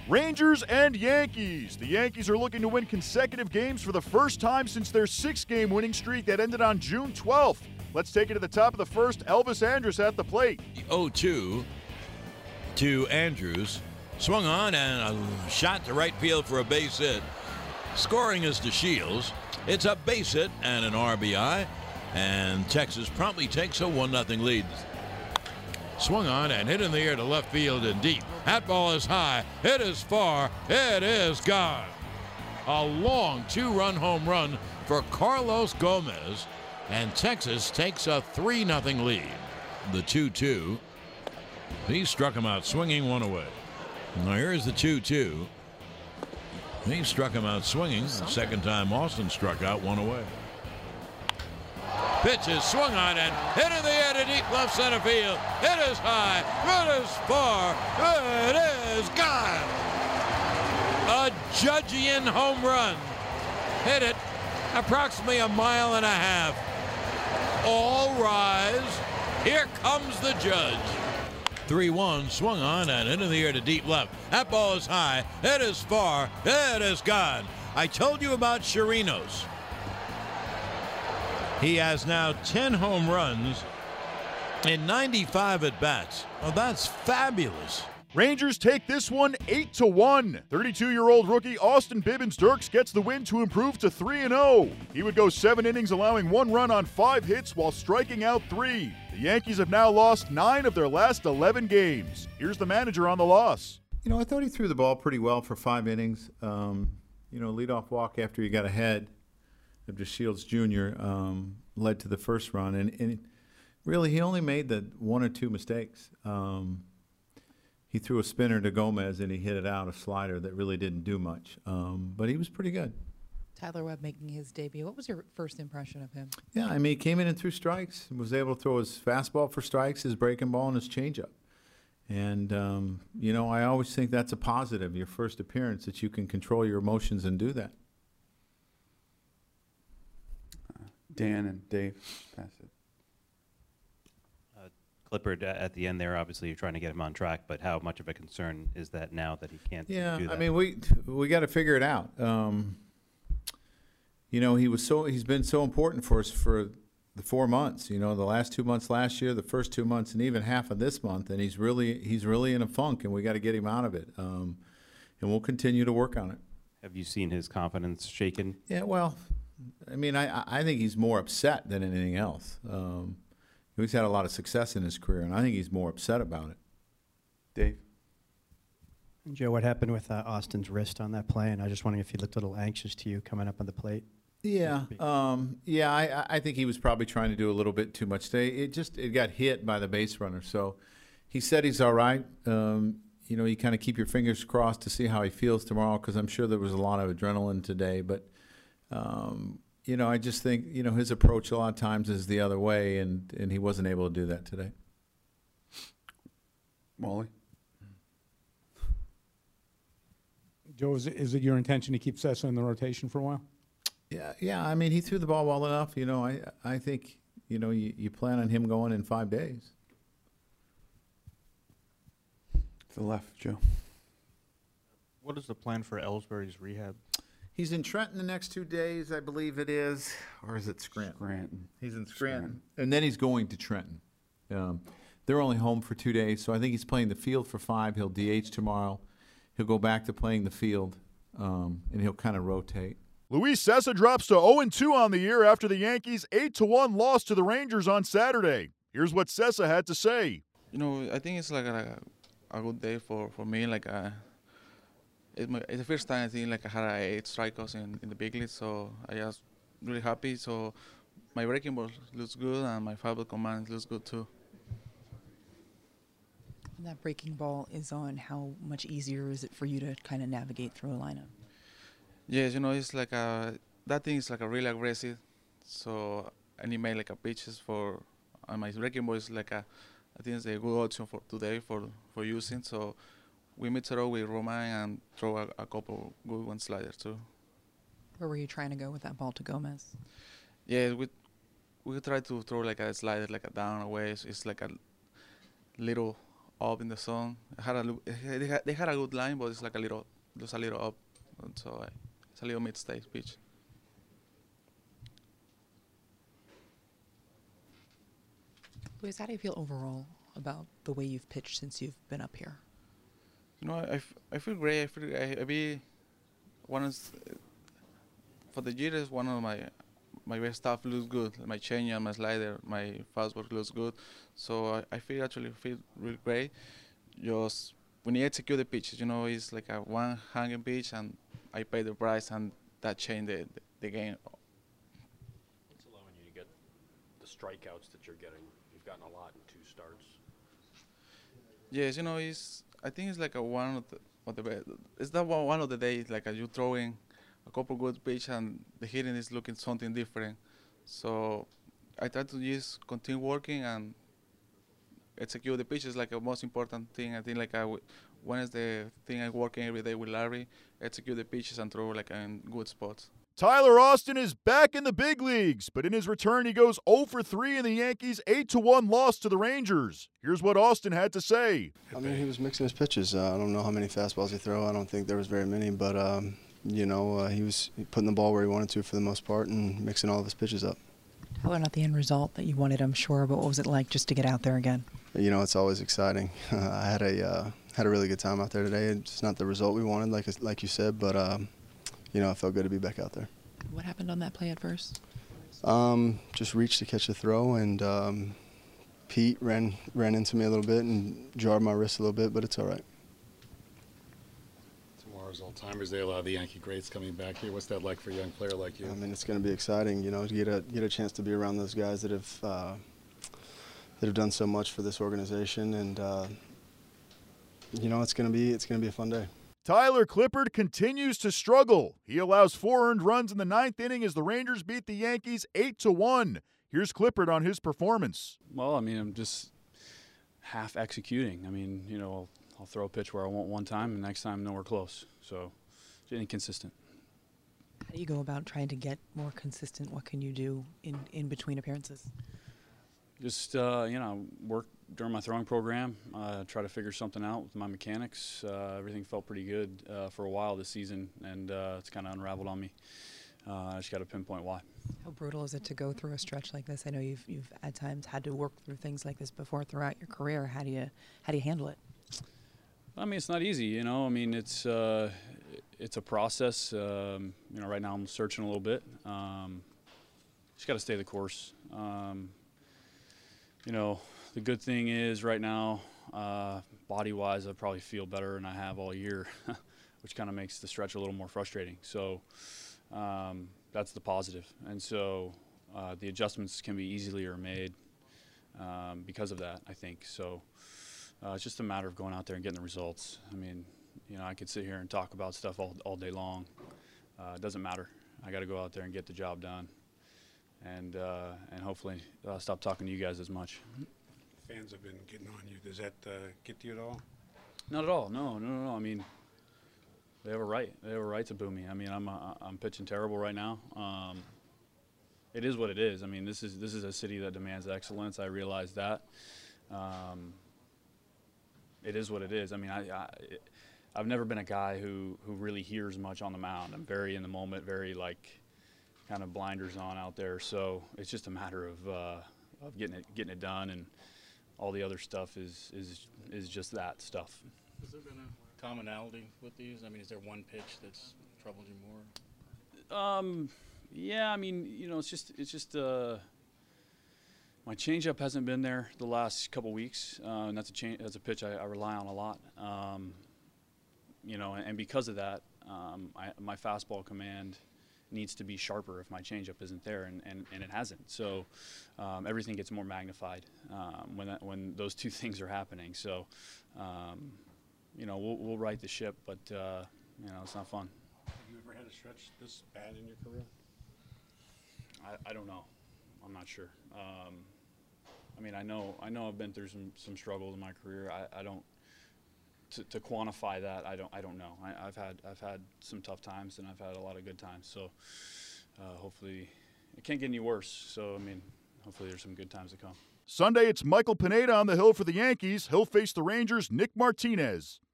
Rangers and Yankees. The Yankees are looking to win consecutive games for the first time since their 6-game winning streak that ended on June 12th. Let's take it to the top of the first. Elvis Andrus at the plate. 0-2 to Andrus. Swung on and a shot to right field for a base hit. Scoring is DeShields. It's a base hit and an RBI. And Texas promptly takes a 1-0 lead. Swung on and hit in the air to left field and deep. That ball is high. It is far. It is gone. A long 2-run home run for Carlos Gomez. And Texas takes a 3-0 lead. The 2-2. He struck him out swinging, one away. Now here's the 2-2. He struck him out swinging. The second time Austin struck out, one away. Pitch is swung on and hit in the air to deep left center field. It is high. It is far. It is gone. A Judgian home run. Hit it approximately 1.5 miles. All rise. Here comes the judge. 3-1, swung on and into the air to deep left. That ball is high. It is far. It is gone. I told you about Chirinos. He has now 10 home runs in 95 at-bats. Oh, that's fabulous. Rangers take this one 8-1. 32-year-old rookie Austin Bibbins-Dirks gets the win to improve to 3-0. He would go 7 innings, allowing 1 run on 5 hits while striking out 3. The Yankees have now lost 9 of their last 11 games. Here's the manager on the loss. I thought he threw the ball pretty well for 5 innings. Leadoff walk after he got ahead of DeShields Jr. Led to the first run. And really, he only made the 1 or 2 mistakes. He threw a spinner to Gomez, and he hit it out, a slider that really didn't do much. But he was pretty good. Tyler Webb making his debut. What was your first impression of him? Yeah, he came in and threw strikes. Was able to throw his fastball for strikes, his breaking ball, and his changeup. And, I always think that's a positive, your first appearance, that you can control your emotions and do that. Dan and Dave, pass it. Clippard at the end there, obviously you're trying to get him on track, but how much of a concern is that now that he can't do that? We got to figure it out. He's been so important for us for the 4 months. The last 2 months last year, the first 2 months, and even half of this month, and he's really in a funk, and we got to get him out of it. And we'll continue to work on it. Have you seen his confidence shaken? Yeah, well, I think he's more upset than anything else. He's had a lot of success in his career, and I think he's more upset about it. Dave? Joe, what happened with Austin's wrist on that play? And I was just wondering if he looked a little anxious to you coming up on the plate. Yeah, I think he was probably trying to do a little bit too much today. It got hit by the base runner, so he said he's all right. You kind of keep your fingers crossed to see how he feels tomorrow, because I'm sure there was a lot of adrenaline today. But I just think his approach a lot of times is the other way, and he wasn't able to do that today. Wally? Joe, is it your intention to keep Cessa in the rotation for a while? Yeah. He threw the ball well enough. I think you plan on him going in 5 days. To the left, Joe. What is the plan for Ellsbury's rehab? He's in Trenton the next 2 days, I believe it is. Or is it Scranton? Scranton. He's in Scranton. And then he's going to Trenton. They're only home for 2 days, so I think he's playing the field for 5. He'll DH tomorrow. He'll go back to playing the field, and he'll kind of rotate. Luis Cessa drops to 0-2 on the year after the Yankees' 8-1 loss to the Rangers on Saturday. Here's what Cessa had to say. I think it's like a good day for me. It's the first time I think I had 8 strikeouts in the big league, so I just really happy. So my breaking ball looks good, and my fastball command looks good too. When that breaking ball is on, how much easier is it for you to kind of navigate through a lineup? Yes, it's that thing is really aggressive. So I need make pitches for, and my breaking ball is I think it's a good option for today for using. So we mix it up with Roman and throw a couple good one sliders too. Where were you trying to go with that ball to Gomez? Yeah, we try to throw a slider, a down away. So it's a little up in the zone. They had a good line, but it's like just a little up, and so it's a little mid-stage pitch. Luis, how do you feel overall about the way you've pitched since you've been up here? You know, I feel great. I feel I be for the year is one of my best stuff looks good. My changeup, my slider, my fastball looks good. So I feel really great. Just when you execute the pitches, you know, it's like a one hanging pitch, and I pay the price, and that changed the game. What's allowing you to get the strikeouts that you're getting? You've gotten a lot in 2 starts. Yes, you know, I think it's like one of the it's that one of the days like you throwing a couple good pitch and the hitting is looking something different. So I try to just continue working and execute the pitches like the most important thing. I think like one is the thing I'm working every day with Larry, execute the pitches and throw like in good spots. Tyler Austin is back in the big leagues, but in his return he goes 0 for 3 in the Yankees' 8-1 loss to the Rangers. Here's what Austin had to say. I mean, he was mixing his pitches. I don't know how many fastballs he threw. I don't think there was very many, but you know, he was putting the ball where he wanted to for the most part and mixing all of his pitches up. Probably not the end result that you wanted, I'm sure, but what was it like just to get out there again? You know, it's always exciting. I had a really good time out there today. It's not the result we wanted, like you said, but you know, it felt good to be back out there. What happened on that play at first? Just reached to catch the throw, and Pete ran into me a little bit and jarred my wrist a little bit, but it's all right. Tomorrow's All-Timers Day, a lot of the Yankee greats coming back here. What's that like for a young player like you? I mean, it's going to be exciting, you know, to get a chance to be around those guys that have done so much for this organization, and you know, it's going to be a fun day. Tyler Clippard continues to struggle. He allows 4 earned runs in the 9th inning as the Rangers beat the Yankees 8-1. Here's Clippard on his performance. Well, I mean, I'm just half executing. I mean, you know, I'll throw a pitch where I want one time, and next time nowhere close. So, inconsistent. How do you go about trying to get more consistent? What can you do in between appearances? Just, you know, work during my throwing program, try to figure something out with my mechanics. Everything felt pretty good for a while this season, and it's kind of unraveled on me. I just got to pinpoint why. How brutal is it to go through a stretch like this? I know you've at times had to work through things like this before throughout your career. How do you handle it? I mean, it's not easy, you know. I mean, it's a process. You know, right now I'm searching a little bit. Just got to stay the course. You know, the good thing is right now, body-wise, I probably feel better than I have all year, which kind of makes the stretch a little more frustrating. So that's the positive. And so the adjustments can be easier made because of that, I think. So it's just a matter of going out there and getting the results. I mean, you know, I could sit here and talk about stuff all day long. It doesn't matter. I got to go out there and get the job done. And hopefully stop talking to you guys as much. Fans have been getting on you. Does that get to you at all? Not at all. No. I mean, they have a right. They have a right to boo me. I mean, I'm pitching terrible right now. It is what it is. I mean, this is a city that demands excellence. I realize that. It is what it is. I mean, I've never been a guy who really hears much on the mound. I'm very in the moment, very like kind of blinders on out there. So it's just a matter of getting it done, and all the other stuff is just that stuff. Has there been a commonality with these? I mean, is there one pitch that's troubled you more? Yeah, I mean, you know, it's just my changeup hasn't been there the last couple weeks, and that's a pitch I rely on a lot. You know, and because of that, my fastball command needs to be sharper if my changeup isn't there, and it hasn't. So everything gets more magnified when those two things are happening. So you know, we'll right the ship, but you know, it's not fun. Have you ever had a stretch this bad in your career? I don't know. I'm not sure. I mean, I know I've been through some struggles in my career. I don't to quantify that. I don't know. I've had some tough times, and I've had a lot of good times. So hopefully it can't get any worse. So I mean, hopefully there's some good times to come. Sunday, it's Michael Pineda on the hill for the Yankees. He'll face the Rangers' Nick Martinez.